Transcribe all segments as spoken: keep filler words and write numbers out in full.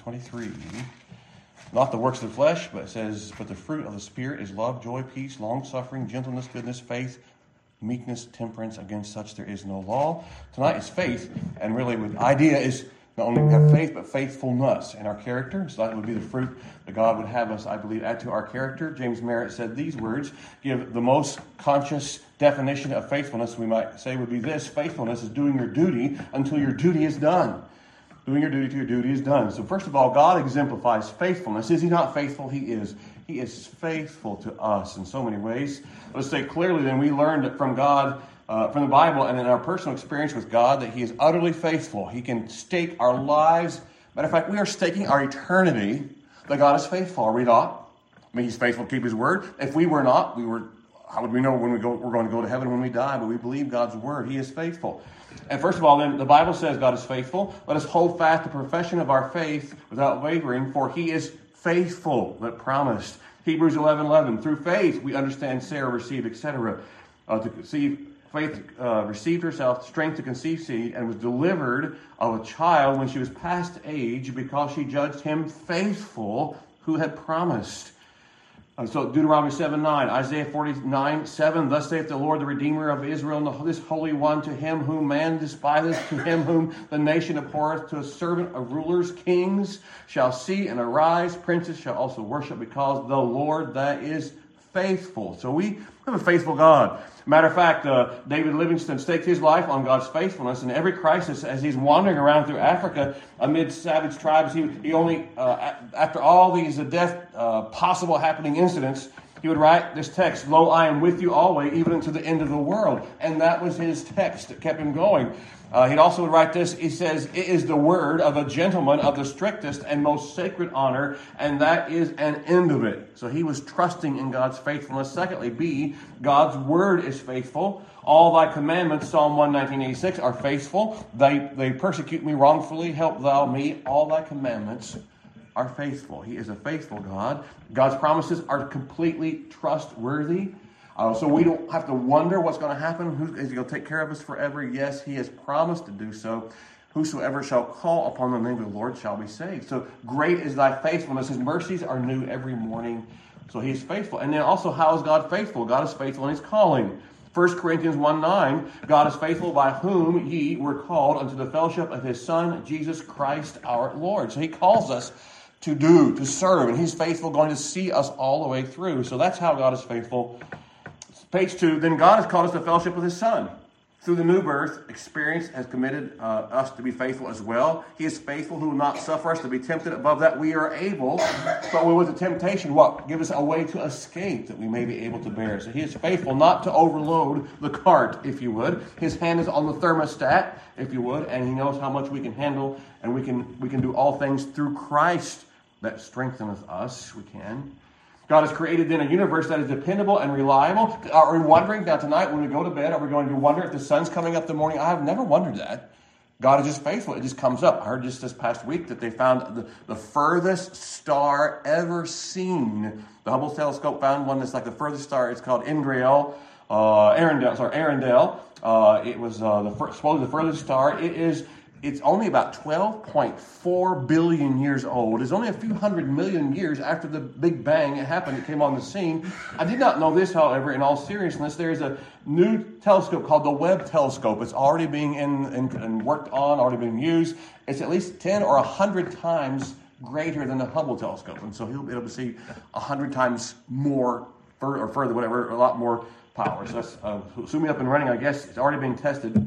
twenty-three. Not the works of the flesh, but it says, but the fruit of the Spirit is love, joy, peace, long-suffering, gentleness, goodness, faith, meekness, temperance. Against such there is no law. Tonight is faith, and really the idea is not only have faith, but faithfulness in our character. So that would be the fruit that God would have us, I believe, add to our character. James Merritt said these words give the most conscious definition of faithfulness, we might say, would be this: faithfulness is doing your duty until your duty is done. Doing your duty till your duty is done. So first of all, God exemplifies faithfulness. Is he not faithful? He is. He is faithful to us in so many ways. Let's say clearly then we learned from God, uh, from the Bible and in our personal experience with God, that he is utterly faithful. He can stake our lives. Matter of fact, we are staking our eternity that God is faithful. Are we not? I mean, he's faithful to keep his word. If we were not, we were. How would we know when we go, we're going to go to heaven when we die? But we believe God's word. He is faithful. And first of all, then, the Bible says God is faithful. Let us hold fast the profession of our faith without wavering, for he is faithful that promised. Hebrews eleven eleven. Through faith, we understand Sarah received, et cetera. Uh, to conceive, faith uh, received herself strength to conceive seed and was delivered of a child when she was past age, because she judged him faithful who had promised. Uh, so Deuteronomy seven nine, Isaiah forty-nine seven, thus saith the Lord, the Redeemer of Israel, and this Holy One, to him whom man despiseth, to him whom the nation abhorreth, to a servant of rulers, kings shall see and arise, princes shall also worship, because the Lord that is faithful. So we have a faithful God. Matter of fact, uh, David Livingstone staked his life on God's faithfulness. In every crisis, as he's wandering around through Africa amid savage tribes, he, he only, uh, after all these uh, death uh, possible happening incidents, he would write this text, "Lo, I am with you always, even unto the end of the world." And that was his text that kept him going. Uh, he'd also would write this. He says, "It is the word of a gentleman of the strictest and most sacred honor, and that is an end of it." So he was trusting in God's faithfulness. Secondly, B, God's word is faithful. All thy commandments, Psalm one nineteen eighty-six, are faithful. They, they persecute me wrongfully. Help thou me. All thy commandments are faithful. He is a faithful God. God's promises are completely trustworthy. Uh, so we don't have to wonder what's going to happen. Who, is he going to take care of us forever? Yes, he has promised to do so. Whosoever shall call upon the name of the Lord shall be saved. So great is thy faithfulness. His mercies are new every morning. So he is faithful. And then also, how is God faithful? God is faithful in his calling. First Corinthians one nine, God is faithful, by whom ye were called unto the fellowship of his Son, Jesus Christ our Lord. So he calls us to do, to serve, and he's faithful, going to see us all the way through. So that's how God is faithful. Page two, then God has called us to fellowship with his Son. Through the new birth, experience has committed uh, us to be faithful as well. He is faithful, who will not suffer us to be tempted above that we are able, but with the temptation, what? Give us a way to escape that we may be able to bear. So he is faithful not to overload the cart, if you would. His hand is on the thermostat, if you would, and he knows how much we can handle, and we can we can do all things through Christ that strengtheneth us. We can. God has created then a universe that is dependable and reliable. Are we wondering now tonight when we go to bed, are we going to wonder if the sun's coming up in the morning? I have never wondered that. God is just faithful. It just comes up. I heard just this past week that they found the, the furthest star ever seen. The Hubble telescope found one that's like the furthest star. It's called Indriel, uh, Arendelle, sorry, Arendelle. Uh, it was uh, the fir- supposedly the furthest star. It is It's only about twelve point four billion years old. It's only a few hundred million years after the Big Bang happened. It came on the scene. I did not know this, however, in all seriousness. There's a new telescope called the Webb telescope. It's already being in, in, in worked on, already being used. It's at least ten or one hundred times greater than the Hubble telescope. And so he'll be able to see one hundred times more, further, or further, whatever, a lot more power. So that's uh, assuming up and running, I guess. It's already being tested.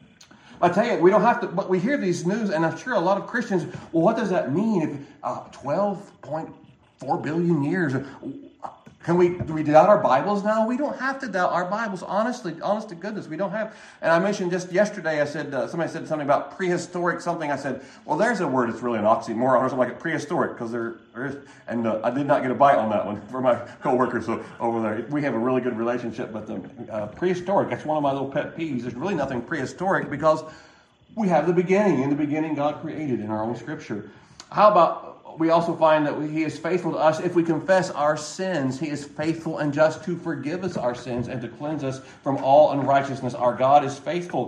I tell you, we don't have to, but we hear these news, and I'm sure a lot of Christians, well, what does that mean? If uh, twelve point four billion years, can we, do we doubt our Bibles now? We don't have to doubt our Bibles, honestly, honest to goodness, we don't have. And I mentioned just yesterday, I said, uh, somebody said something about prehistoric something. I said, well, there's a word that's really an oxymoron, or something like it, prehistoric, because there, there is, and uh, I did not get a bite on that one for my coworkers so, over there. We have a really good relationship, but the uh, prehistoric, that's one of my little pet peeves. There's really nothing prehistoric because we have the beginning. In the beginning, God created in our own scripture. How about, we also find that he is faithful to us if we confess our sins. He is faithful and just to forgive us our sins and to cleanse us from all unrighteousness. Our God is faithful.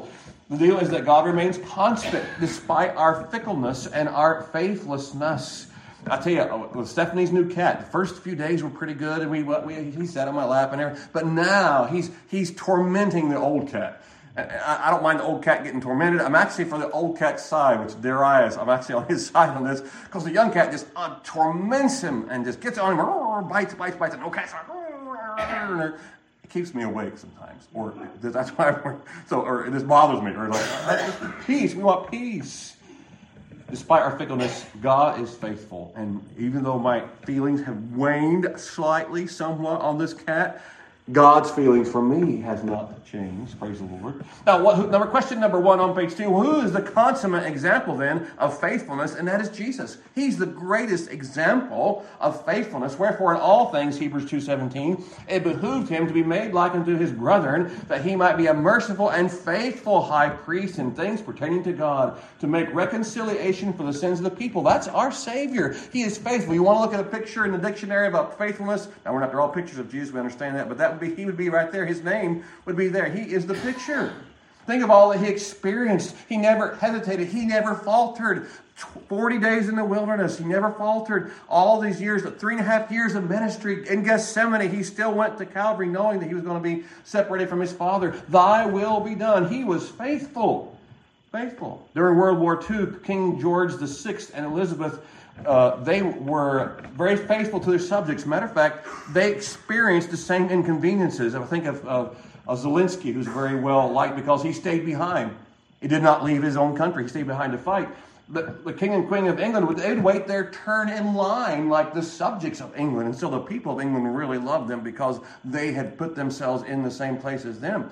The deal is that God remains constant despite our fickleness and our faithlessness. I tell you, with Stephanie's new cat, the first few days were pretty good, and we, we he sat on my lap and everything. But now he's he's tormenting the old cat. I, I don't mind the old cat getting tormented. I'm actually for the old cat's side, which Darius, I'm actually on his side on this, because the young cat just uh, torments him and just gets on him, bites, bites, bites, and the old cat's like, it keeps me awake sometimes, or that's why. I, so, or it just bothers me, or like peace. We want peace. Despite our fickleness, God is faithful, and even though my feelings have waned slightly, somewhat on this cat, God's feelings for me has not changed. Praise the Lord. Now, what, number question number one on page two. Who is the consummate example then of faithfulness? And that is Jesus. He's the greatest example of faithfulness. Wherefore, in all things, Hebrews two seventeen, it behooved him to be made like unto his brethren, that he might be a merciful and faithful high priest in things pertaining to God, to make reconciliation for the sins of the people. That's our Savior. He is faithful. You want to look at a picture in the dictionary about faithfulness? Now, we're not, they're all pictures of Jesus. We understand that, but that would be, he would be right there. His name would be there. He is the picture. Think of all that he experienced. He never hesitated. He never faltered. forty days in the wilderness. He never faltered. All these years, the three and a half years of ministry in Gethsemane, he still went to Calvary knowing that he was going to be separated from his Father. Thy will be done. He was faithful. Faithful. During World War Two, King George the Sixth and Elizabeth, uh, they were very faithful to their subjects. Matter of fact, they experienced the same inconveniences. I think of, of, of Zelensky, who's very well liked because he stayed behind. He did not leave his own country. He stayed behind to fight. But the king and queen of England, they'd wait their turn in line like the subjects of England. And so the people of England really loved them because they had put themselves in the same place as them.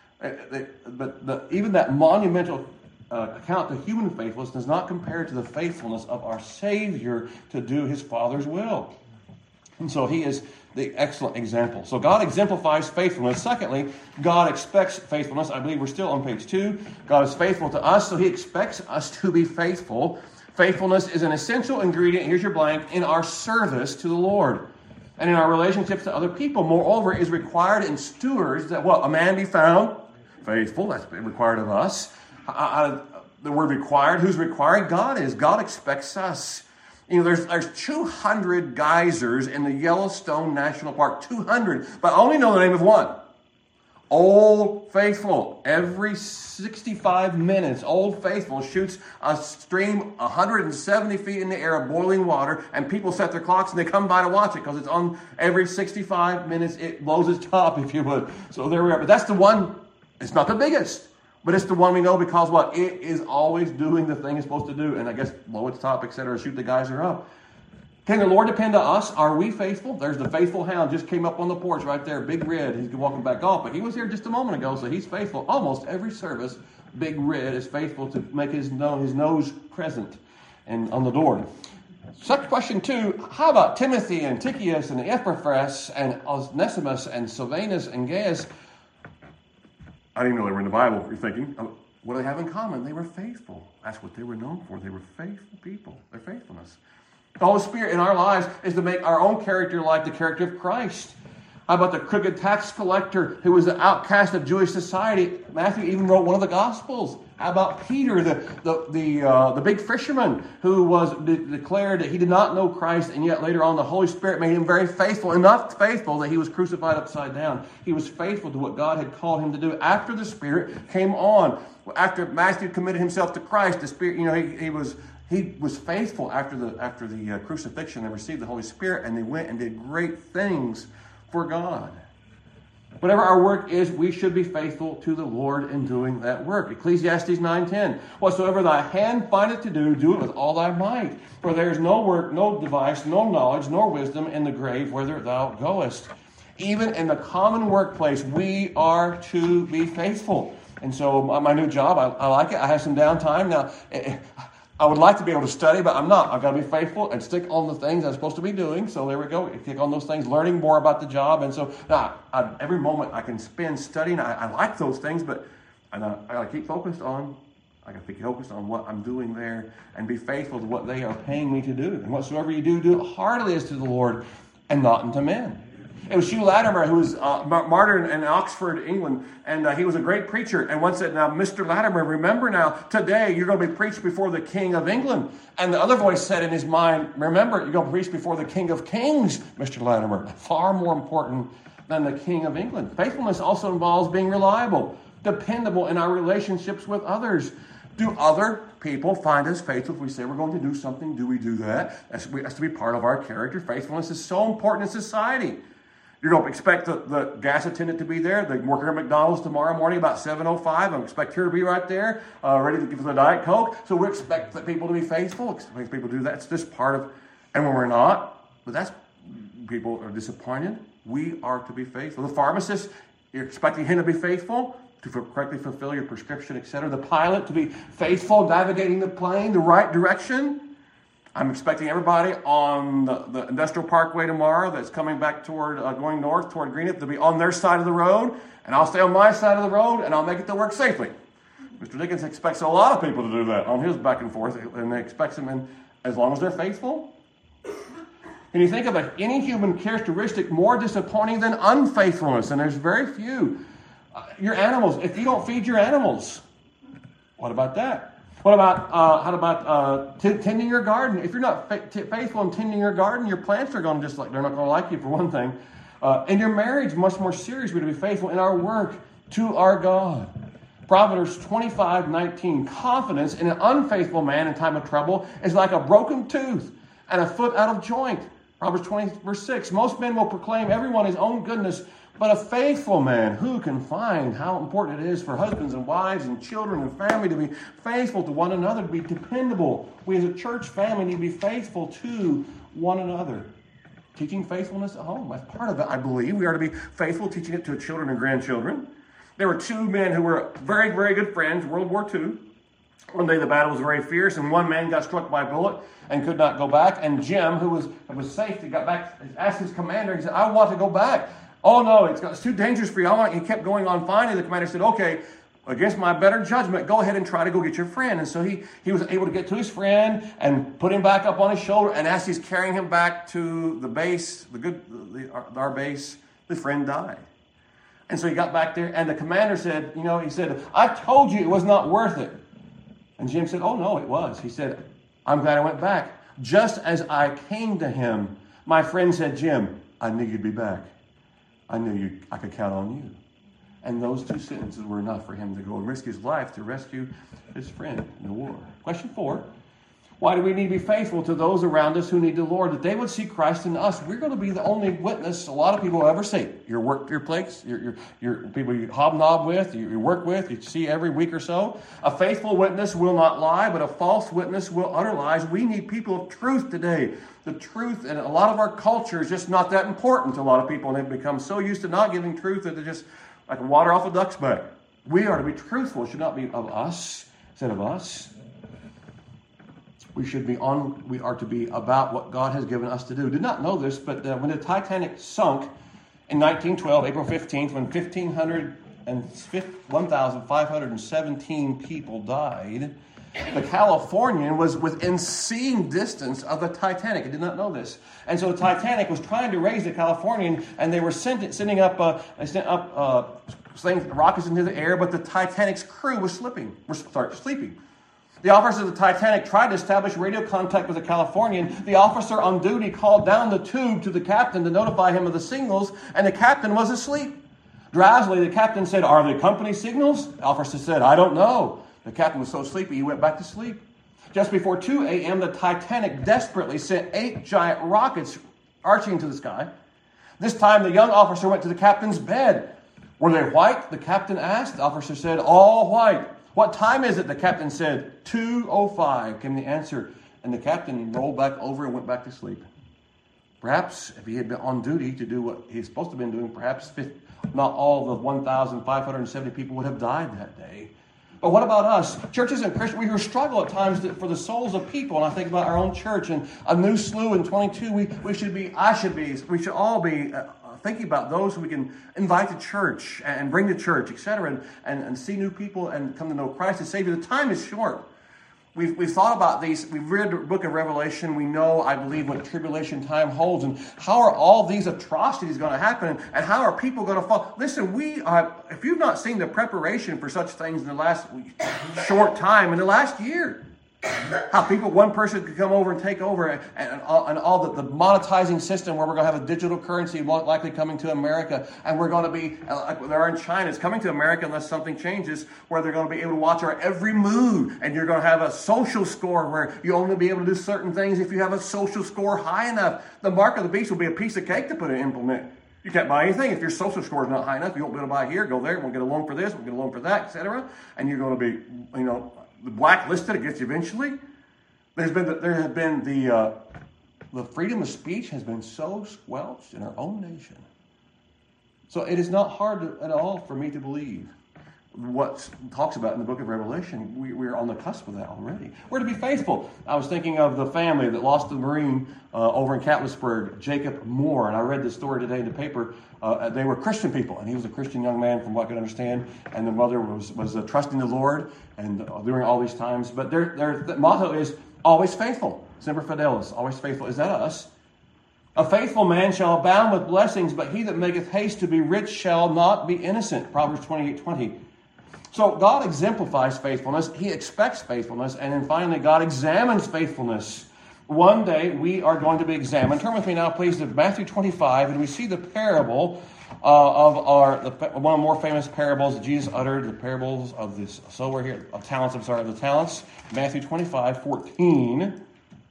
But the, even that monumental uh, account to human faithfulness does not compare to the faithfulness of our Savior to do his Father's will. And so he is the excellent example. So God exemplifies faithfulness. Secondly, God expects faithfulness. I believe we're still on page two. God is faithful to us, so he expects us to be faithful. Faithfulness is an essential ingredient, here's your blank, in our service to the Lord and in our relationships to other people. Moreover, it is required in stewards that what? A man be found faithful. That's required of us. Uh, the word required, who's required? God is. God expects us. You know, there's there's two hundred geysers in the Yellowstone National Park. two hundred. But I only know the name of one. Old Faithful. Every sixty-five minutes, Old Faithful shoots a stream one hundred seventy feet in the air of boiling water, and people set their clocks and they come by to watch it because it's on every sixty-five minutes. It blows its top, if you would. So there we are. But that's the one. It's not the biggest. But it's the one we know because what? It is always doing the thing it's supposed to do. And I guess blow its top, et cetera, shoot the geyser up. Can the Lord depend on us? Are we faithful? There's the faithful hound. Just came up on the porch right there. Big Red. He's walking back off. But he was here just a moment ago, so he's faithful. Almost every service, Big Red is faithful to make his nose, his nose present and on the door. Second question two, how about Timothy and Tychicus and Epaphras and Onesimus and Silvanus and Gaius? I didn't even know they were in the Bible. You're thinking, oh, what do they have in common? They were faithful. That's what they were known for. They were faithful people. Their faithfulness. The Holy Spirit in our lives is to make our own character like the character of Christ. How about the crooked tax collector who was the outcast of Jewish society? Matthew even wrote one of the Gospels. How about Peter, the the the, uh, the big fisherman who was de- declared that he did not know Christ, and yet later on the Holy Spirit made him very faithful, enough faithful that he was crucified upside down. He was faithful to what God had called him to do after the Spirit came on. After Matthew committed himself to Christ, the Spirit, you know, he, he was he was faithful after the after the uh, crucifixion and received the Holy Spirit, and they went and did great things for God. Whatever our work is, we should be faithful to the Lord in doing that work. Ecclesiastes nine ten. Whatsoever thy hand findeth to do, do it with all thy might. For there is no work, no device, no knowledge, nor wisdom in the grave whither thou goest. Even in the common workplace, we are to be faithful. And so my new job, I, I like it. I have some downtime. Now, I would like to be able to study, but I'm not. I've got to be faithful and stick on the things I'm supposed to be doing. So there we go. Stick on those things, learning more about the job. And so now, I, every moment I can spend studying, I, I like those things, but and I, I got to keep focused on, I got to be focused on what I'm doing there and be faithful to what they are paying me to do. And whatsoever you do, do it heartily as to the Lord and not unto men. It was Hugh Latimer, who was uh, martyred in Oxford, England, and uh, he was a great preacher. And once said, now, Mister Latimer, remember now, today you're going to be preached before the King of England. And the other voice said in his mind, remember, you're going to preach before the King of Kings, Mister Latimer. Far more important than the King of England. Faithfulness also involves being reliable, dependable in our relationships with others. Do other people find us faithful if we say we're going to do something? Do we do that? That's, that's to be part of our character. Faithfulness is so important in society. You don't expect the, the gas attendant to be there. They work at McDonald's tomorrow morning about seven oh five. I expect her to be right there, uh, ready to give us a Diet Coke. So we expect that people to be faithful. Expect people to do that. It's just part of, and when we're not, but that's, people are disappointed. We are to be faithful. The pharmacist, you're expecting him to be faithful, to correctly fulfill your prescription, et cetera. The pilot to be faithful, navigating the plane the right direction. I'm expecting everybody on the, the Industrial Parkway tomorrow that's coming back toward, uh, going north toward Greenup to be on their side of the road, and I'll stay on my side of the road, and I'll make it to work safely. Mister Dickens expects a lot of people to do that on his back and forth, and they expect them, in, as long as they're faithful. Can you think of any human characteristic more disappointing than unfaithfulness? And there's very few. Uh, your animals, if you don't feed your animals, what about that? What about, uh, how about uh, t- tending your garden? If you're not fa- t- faithful in tending your garden, your plants are going to just like, they're not going to like you for one thing. Uh, in your marriage, much more serious, we're to be faithful in our work to our God. Proverbs twenty-five nineteen, confidence in an unfaithful man in time of trouble is like a broken tooth and a foot out of joint. Proverbs twenty, verse six, most men will proclaim everyone his own goodness, but a faithful man, who can find? How important it is for husbands and wives and children and family to be faithful to one another, to be dependable. We as a church family need to be faithful to one another. Teaching faithfulness at home, that's part of it, I believe. We are to be faithful, teaching it to children and grandchildren. There were two men who were very, very good friends, World War Two. One day the battle was very fierce, and one man got struck by a bullet and could not go back. And Jim, who was, was safe, he got back, asked his commander, he said, I want to go back. Oh, no, it's, it's too dangerous for you. I want, he kept going on. Finally, the commander said, okay, against my better judgment, go ahead and try to go get your friend. And so he, he was able to get to his friend and put him back up on his shoulder. And as he's carrying him back to the base, the good, the, our, our base, the friend died. And so he got back there, and the commander said, you know, he said, I told you it was not worth it. And Jim said, oh, no, it was. He said, I'm glad I went back. Just as I came to him, my friend said, Jim, I knew you'd be back. I knew you, I could count on you. And those two sentences were enough for him to go and risk his life to rescue his friend in the war. Question four. Why do we need to be faithful to those around us who need the Lord, that they would see Christ in us? We're going to be the only witness a lot of people will ever see. Your work, your place, your, your, your people you hobnob with, you, you work with, you see every week or so. A faithful witness will not lie, but a false witness will utter lies. We need people of truth today. The truth, and a lot of our culture is just not that important to a lot of people, and they've become so used to not giving truth that they're just like water off a duck's back. We are to be truthful. It should not be of us instead of us. We should be on. We are to be about what God has given us to do. Did not know this, but uh, when the Titanic sunk in nineteen twelve, April fifteenth, when one thousand five hundred seventeen people died, the Californian was within seeing distance of the Titanic. I did not know this. And so the Titanic was trying to raise the Californian, and they were sent, sending up, uh, sent up uh, sending rockets into the air, but the Titanic's crew was slipping, was sorry, sleeping. The officers of the Titanic tried to establish radio contact with the Californian. The officer on duty called down the tube to the captain to notify him of the signals, and the captain was asleep. Drowsily, the captain said, "Are they company signals?" The officer said, "I don't know." The captain was so sleepy, he went back to sleep. Just before two a.m., the Titanic desperately sent eight giant rockets arching into the sky. This time, the young officer went to the captain's bed. "Were they white?" the captain asked. The officer said, "All white." "What time is it?" the captain said. two oh five came the answer, and the captain rolled back over and went back to sleep. Perhaps if he had been on duty to do what he's supposed to have been doing, perhaps not all the one thousand five hundred seventy people would have died that day. But what about us? Churches and Christians, we struggle at times for the souls of people. And I think about our own church and a new S L U in twenty-two. We, we should be, I should be, we should all be uh, thinking about those who we can invite to church and bring to church, et cetera, and, and, and see new people and come to know Christ as Savior. The time is short. We've, we've thought about these. We've read the book of Revelation. We know, I believe, what tribulation time holds. And how are all these atrocities going to happen? And how are people going to fall? Listen, we are, if you've not seen the preparation for such things in the last short time, in the last year, how people, one person could come over and take over, and, and all, and all the, the monetizing system where we're going to have a digital currency likely coming to America, and we're going to be, like they are in China, it's coming to America unless something changes, where they're going to be able to watch our every move, and you're going to have a social score where you only be able to do certain things if you have a social score high enough. The mark of the beast will be a piece of cake to put and implement. You can't buy anything if your social score is not high enough. You won't be able to buy here, go there, we'll get a loan for this, we'll get a loan for that, et cetera. And you're going to be, you know, blacklisted against you eventually. There's been the, there have been the uh, the freedom of speech has been so squelched in our own nation. So it is not hard to, at all for me to believe what talks about in the book of Revelation. We, we're on the cusp of that already. We're to be faithful. I was thinking of the family that lost the Marine uh, over in Catlettsburg, Jacob Moore, and I read this story today in the paper. Uh, they were Christian people, and he was a Christian young man from what I could understand, and the mother was, was uh, trusting the Lord and uh, during all these times. But their, their motto is always faithful. Semper Fidelis, always faithful. Is that us? A faithful man shall abound with blessings, but he that maketh haste to be rich shall not be innocent. Proverbs twenty-eight twenty. So God exemplifies faithfulness. He expects faithfulness. And then finally, God examines faithfulness. One day we are going to be examined. Turn with me now, please, to Matthew twenty-five, and we see the parable uh, of our the, one of the more famous parables that Jesus uttered, the parables of this sower here, of talents. I'm sorry, of the talents. Matthew twenty-five fourteen.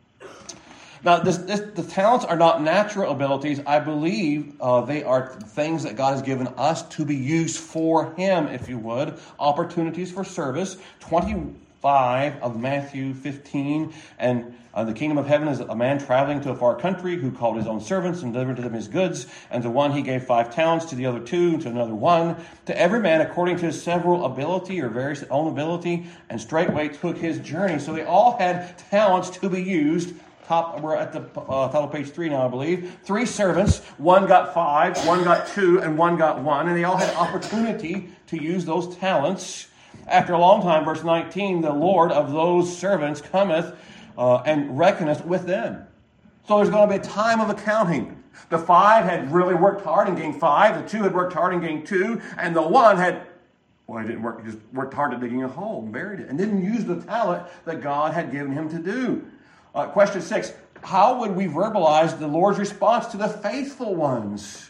Now, this, this, the talents are not natural abilities. I believe uh, they are things that God has given us to be used for Him, if you would. Opportunities for service. twenty-five of Matthew fifteen. And uh, the kingdom of heaven is a man traveling to a far country who called his own servants and delivered to them his goods. And to one he gave five talents, to the other two, to another one. To every man according to his several ability or various own ability. And straightway took his journey. So they all had talents to be used. Top, we're at the uh, top of page three now, I believe. Three servants. One got five, one got two, and one got one. And they all had opportunity to use those talents. After a long time, verse nineteen, the Lord of those servants cometh uh, and reckoneth with them. So there's going to be a time of accounting. The five had really worked hard and gained five. The two had worked hard and gained two. And the one had, well, he didn't work. He just worked hard at digging a hole and buried it. And didn't use the talent that God had given him to do. Uh, question six, how would we verbalize the Lord's response to the faithful ones?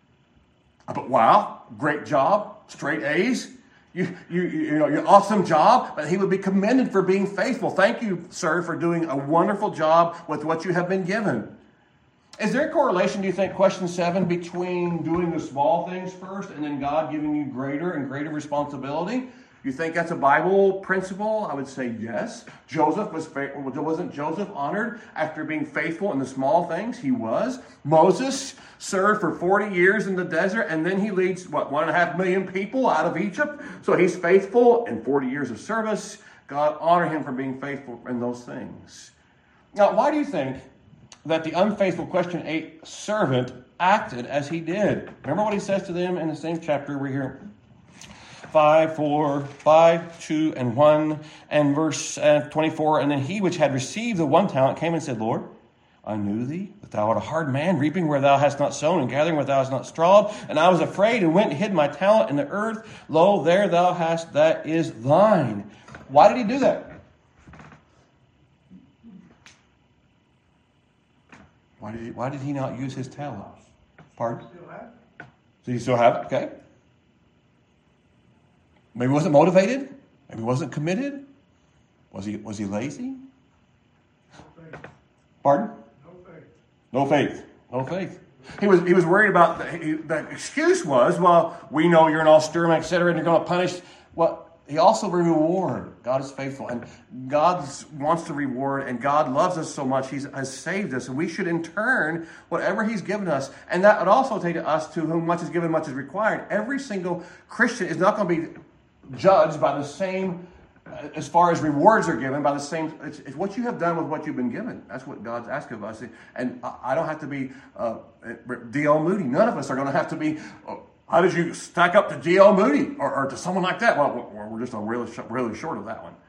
But wow, great job, straight A's. You, you, you know, your awesome job, but he would be commended for being faithful. Thank you, sir, for doing a wonderful job with what you have been given. Is there a correlation, do you think, question seven, between doing the small things first and then God giving you greater and greater responsibility? You think that's a Bible principle? I would say yes. Joseph was wasn't Joseph honored after being faithful in the small things? He was. Moses served for forty years in the desert, and then he leads, what, one and a half million people out of Egypt? So he's faithful in forty years of service. God honor him for being faithful in those things. Now, why do you think that the unfaithful, question eight, servant acted as he did? Remember what he says to them in the same chapter. We're here. Five, four, five, two, and one, and verse uh, twenty-four. And then he which had received the one talent came and said, Lord, I knew thee, that thou art a hard man, reaping where thou hast not sown, and gathering where thou hast not strawed. And I was afraid, and went and hid my talent in the earth. Lo, there thou hast, that is thine. Why did he do that? Why did he, why did he not use his talent? Pardon? So you still have it? Okay. Maybe he wasn't motivated. Maybe he wasn't committed. Was he was he lazy? No faith. Pardon? No faith. No faith. No faith. He was he was worried about the, he, the excuse was, well, we know you're an Austerman, et cetera, and you're going to punish. Well, he also will reward. God is faithful, and God wants to reward, and God loves us so much. He has saved us, and we should in turn whatever He's given us, and that would also take us to whom much is given, much is required. Every single Christian is not going to be judged by the same, as far as rewards are given, by the same, it's, it's what you have done with what you've been given. That's what God's asking of us. And I don't have to be uh, D L Moody. None of us are going to have to be, oh, how did you stack up to D L Moody or, or to someone like that? Well, we're just really, really short of that one.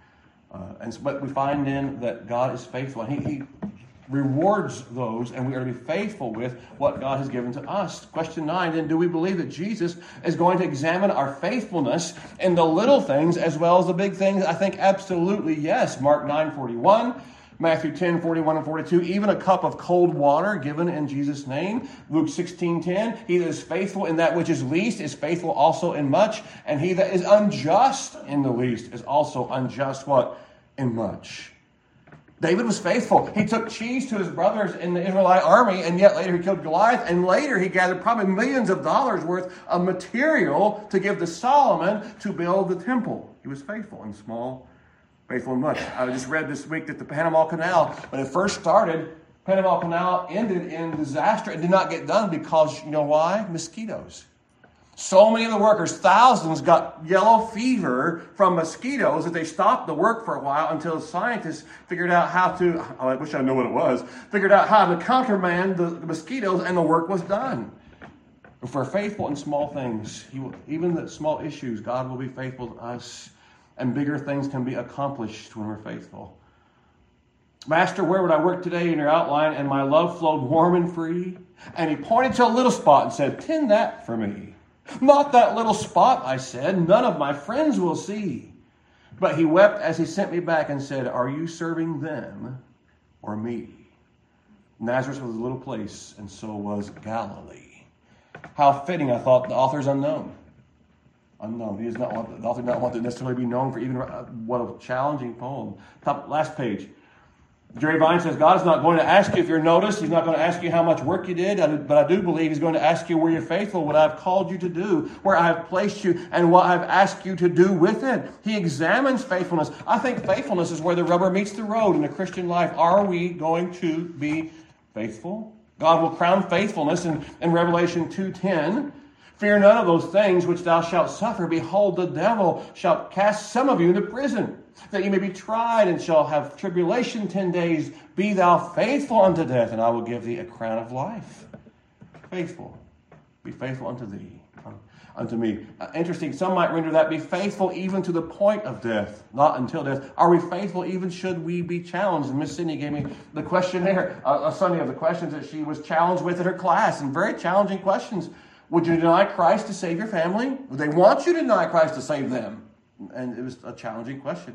Uh, and so, but we find then that God is faithful. And he, he rewards those, and we are to be faithful with what God has given to us. Question nine, then, do we believe that Jesus is going to examine our faithfulness in the little things as well as the big things? I think absolutely yes. Mark nine forty-one, Matthew ten forty-one and forty-two, even a cup of cold water given in Jesus' name. Luke sixteen ten, he that is faithful in that which is least is faithful also in much, and he that is unjust in the least is also unjust, what? In much. David was faithful. He took cheese to his brothers in the Israelite army, and yet later he killed Goliath, and later he gathered probably millions of dollars worth of material to give to Solomon to build the temple. He was faithful in small, faithful in much. I just read this week that the Panama Canal, when it first started, Panama Canal ended in disaster and did not get done because, you know why? Mosquitoes. So many of the workers, thousands, got yellow fever from mosquitoes that they stopped the work for a while until scientists figured out how to, I wish I knew what it was, figured out how to countermand the, the mosquitoes, and the work was done. If we're faithful in small things, he will, even the small issues, God will be faithful to us, and bigger things can be accomplished when we're faithful. Master, where would I work today in your outline? And my love flowed warm and free. And he pointed to a little spot and said, tend that for me. Not that little spot, I said. None of my friends will see. But he wept as he sent me back and said, are you serving them or me? Nazareth was a little place, and so was Galilee. How fitting, I thought, the author's unknown. Unknown. He does not want, the author does not want to necessarily be known for even what a challenging poem. Top, last page. Jerry Vine says, God is not going to ask you if you're noticed. He's not going to ask you how much work you did. But I do believe he's going to ask you where you're faithful, what I've called you to do, where I have placed you, and what I've asked you to do with it. He examines faithfulness. I think faithfulness is where the rubber meets the road in the Christian life. Are we going to be faithful? God will crown faithfulness in, in Revelation two ten. Fear none of those things which thou shalt suffer. Behold, the devil shall cast some of you into prison, that you may be tried, and shall have tribulation ten days. Be thou faithful unto death, and I will give thee a crown of life. Faithful. Be faithful unto thee, unto me. Uh, interesting, some might render that be faithful even to the point of death, not until death. Are we faithful even should we be challenged? And Miss Cindy gave me the questionnaire, uh, a Sunday of the questions that she was challenged with at her class, and very challenging questions. Would you deny Christ to save your family? Would they want you to deny Christ to save them? And it was a challenging question.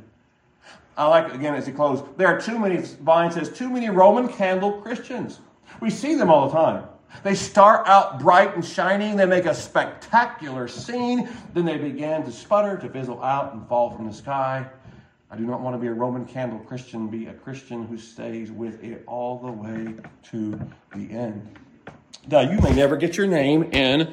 I like, again, as he closes, there are too many, Vine says, too many Roman candle Christians. We see them all the time. They start out bright and shining. They make a spectacular scene. Then they begin to sputter, to fizzle out, and fall from the sky. I do not want to be a Roman candle Christian. Be a Christian who stays with it all the way to the end. Now, you may never get your name in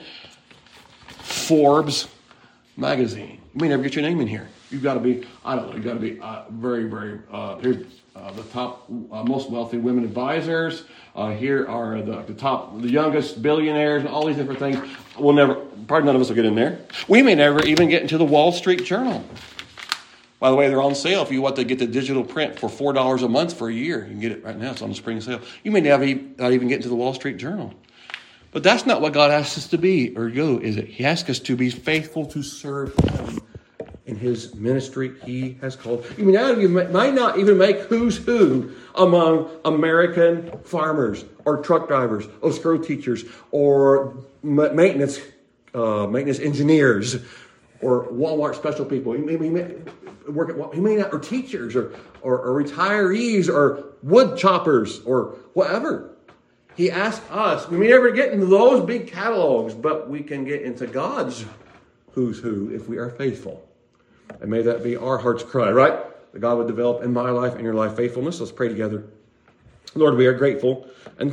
Forbes magazine. You may never get your name in here. You've got to be, I don't know, you've got to be uh, very, very, uh, here's uh, the top uh, most wealthy women advisors. Uh, here are the, the top, the youngest billionaires, and all these different things. We'll never, probably none of us will get in there. We may never even get into the Wall Street Journal. By the way, they're on sale if you want to get the digital print for four dollars a month for a year. You can get it right now. It's on the spring sale. You may never not even get into the Wall Street Journal. But that's not what God asks us to be or go, is it? He asks us to be faithful to serve him in his ministry he has called. You mean, now you might not even make who's who among American farmers or truck drivers or school teachers or maintenance uh, maintenance engineers or Walmart special people. You may, you may work at, you may not, or teachers or, or, or retirees or wood choppers or whatever. He asks us, we may never get into those big catalogs, but we can get into God's who's who if we are faithful. And may that be our heart's cry, right? That God would develop in my life and your life faithfulness. Let's pray together. Lord, we are grateful and